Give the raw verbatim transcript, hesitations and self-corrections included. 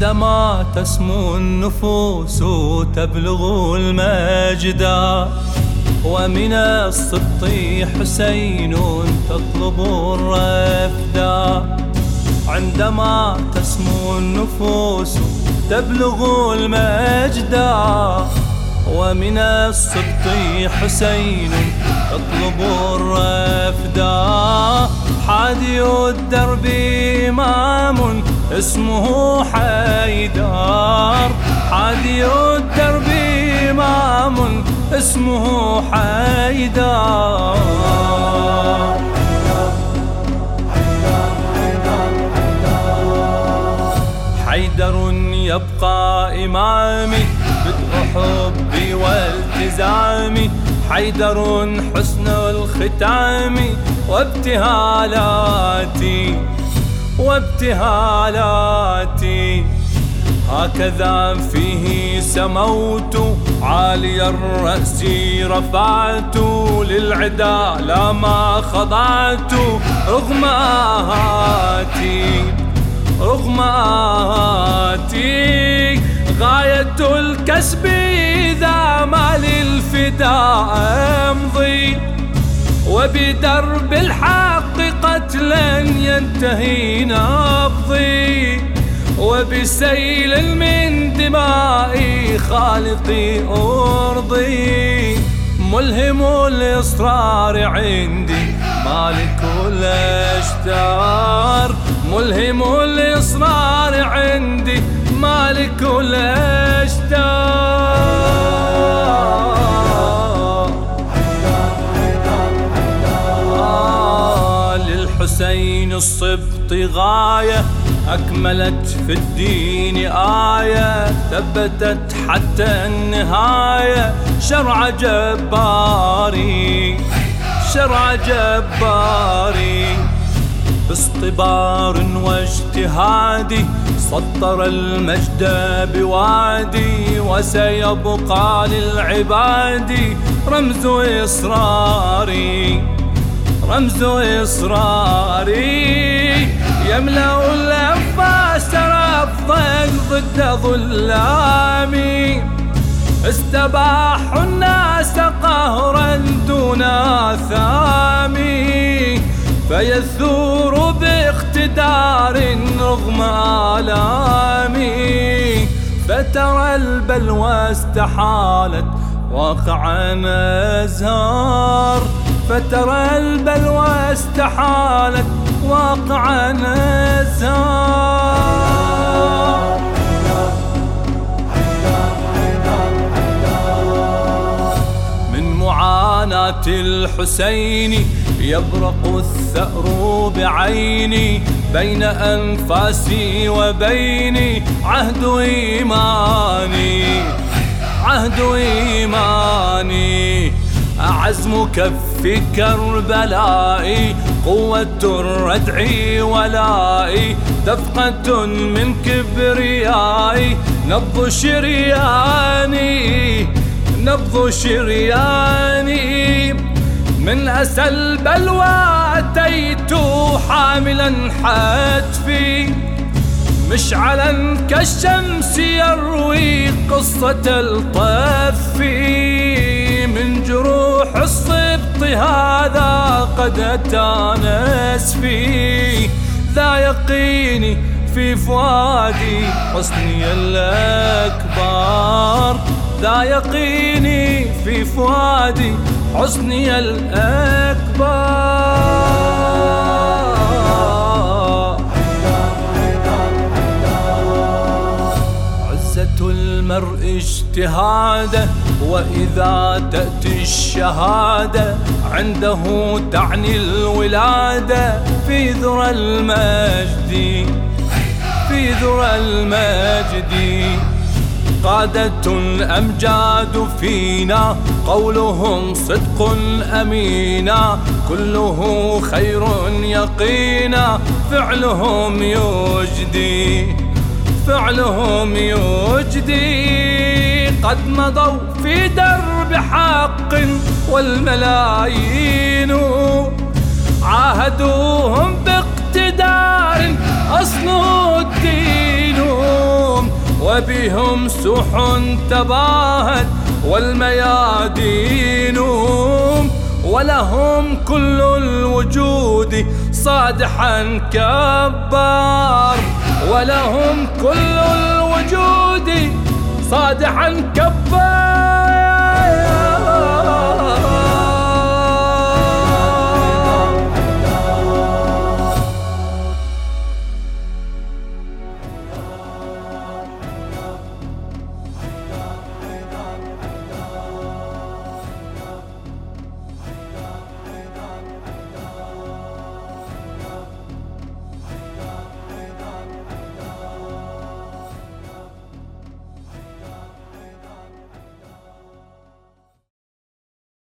عندما تسمو النفوس تبلغ المجدا، ومن السبط حسين تطلب الرفدا. عندما تسمو النفوس تبلغ المجدا، ومن السبط حسين تطلب الرفدا. حادي الدرب إمام اسمه حيدر، حادي الدرب إمام اسمه حيدر. حيدر يبقى إمامي بدء حبي والتزامي، حيدر حسن الختام وابتهالاتي وابتهالاتي. هكذا فيه سموت عالي الرأس رفعت، للعدا لا ما خضعت رغم آهاتي رغم آهاتي. غاية الكسب إذا ما للفداء أمضي، وبدرب الحق قتلا ينتهي نبضي، وبسيل من دمائي خالقي أرضي. ملهم الإصرار عندي مالك الأشتار، ملهم الإصرار عندي مالك الأشتار. آه للحسين الصبط غاية أكملت في الدين آية، ثبتت حتى النهاية شرع جباري شرع جباري. باصطبار واجتهادي سطر المجد بوادي، وسيبقى للعباد رمز إصراري رمز إصراري. يملأ الأنفاس رفضا ضد ظلامي، استباحوا الناس قهرا دون آثامي، فيثور باقتدار رغم آلامي. فترى البلوى استحالت واقعا أزهار، فترى البلوى استحالت واقعا أزهار. من معاناة الحسين يبرق الثأر بعيني، بين أنفاسي وبيني عهد إيماني عهد إيماني. عزم كف كربلائي قوة الردع ولائي، دفقة من كبريائي نبض شرياني نبض شرياني. من أسى البلوى أتيت حاملا حتفي، مشعلا كالشمس يروي قصة الطف. من جروح الصبط هذا قد أتانا أسفي، ذا يقيني في فؤادي حسني الأكبر، ذا يقيني في فؤادي حسني الأكبر. عزة المرء اجتهاده، وإذا تأتي الشهادة عنده تعني الولادة. في ذرى المجد في ذرى المجد قادة الأمجاد فينا، قولهم صدق أمينا، كله خير يقينا، فعلهم يجدي فعلهم يجدي. قد مضوا في درب حق والملايين عاهدوهم باقتدار أصله الدين. وبهم سح تباهت والميادين، ولهم كل الوجود صادحا كبار، ولهم كل الوجود صادحا كبار.